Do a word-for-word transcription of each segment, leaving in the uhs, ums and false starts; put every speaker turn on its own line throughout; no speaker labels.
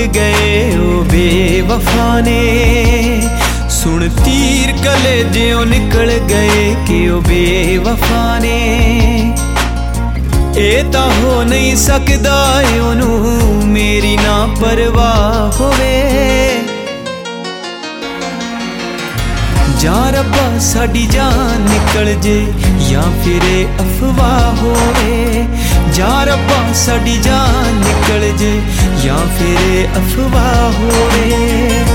गए ओ बेवफा ने। सुन तीर कले ज्यों निकल गए कि ओ बेवफा ने। ए तां हो नहीं सकदा ओनू मेरी ना परवाह होवे। जा रब्बा साडी जान निकल जे या फिर अफवाह होवे। जा रब्बा साडी जान निकल जे या फिर अफवाह होवे।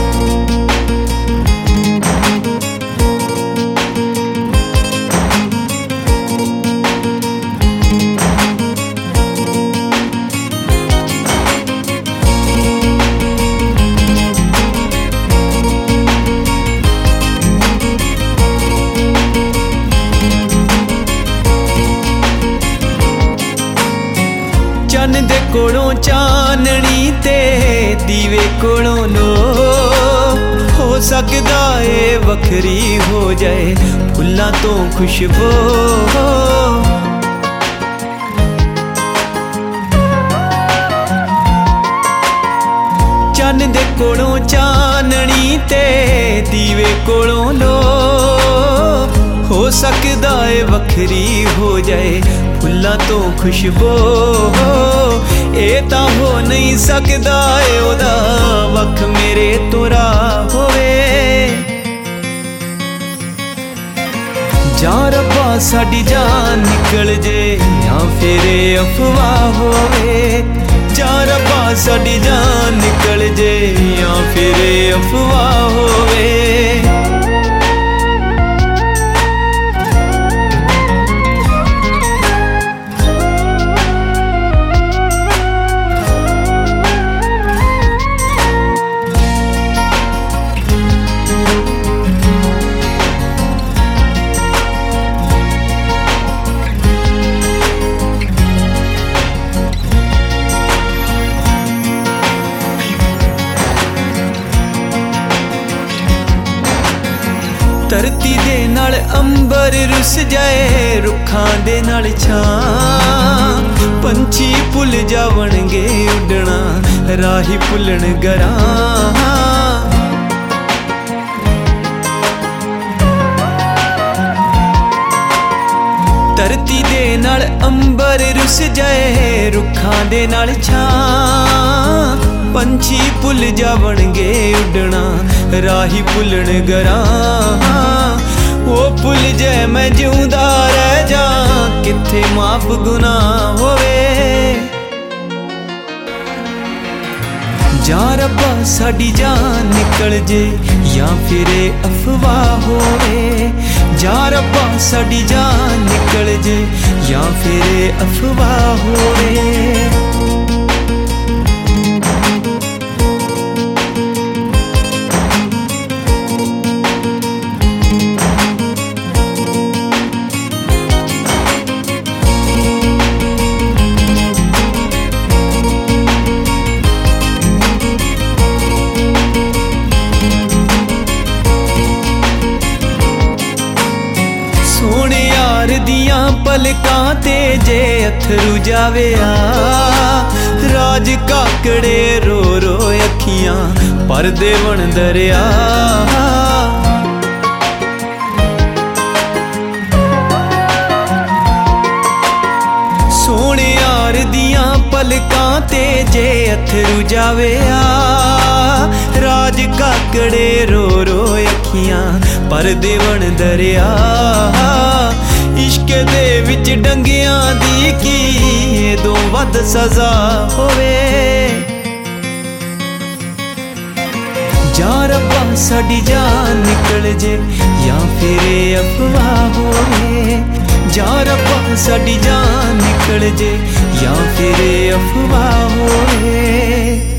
चन दे कोलों चाननी ते दीवे कोलों लो। हो सकदा ए वखरी हो जाए फुल्लां तो खुशबू। चन दे कोलों चाननी ते दीवे कोलों लो। हो सकदा ए वखरी हो जाए फुल्लां तो खुशबू। ए तां हो नहीं सकदा ए ओदा वख मेरे तो राह होवे। जा रब्बा साडी जान निकल जे या फिर अफवाह होवे। जा रब्बा साडी जान निकल जे या फिर अफवाह होवे। धरती दे नाल अंबर रुस जाए रुखां दे नाल छां। पंछी भुल जावणगे उड़ना राही भुलन गरां। धरती दे नाल अंबर रुस जाए रुखां दे नाल छां। पंछी भुल जावणगे उड़ना राही भुलन गरां। वो भुल जाए मैं जिउंदा रह जा किथे माफ गुनाह होवे। जा रब्बा साडी जान निकल जे या फिर अफवाह होवे। जा रब्बा साडी जान निकल जे या फिर अफवाह होवे। सोने यार दियां पलकां ते जे अथरू जावे आ। राज काकड़े रो रो अखियां परदे बन दरिया। सोने यार दियां पलकां ते जे अथरू जावे आ। राज काकड़े रो रो अखियां परदे बन दरिया। इश्क दे विच डंगियां दी की दो वध सजा होवे। जा रब्बा साडी जान निकल जे या फिर अफवाह होवे। जा रब्बा साडी जान निकल जे या फिर अफवाह होवे।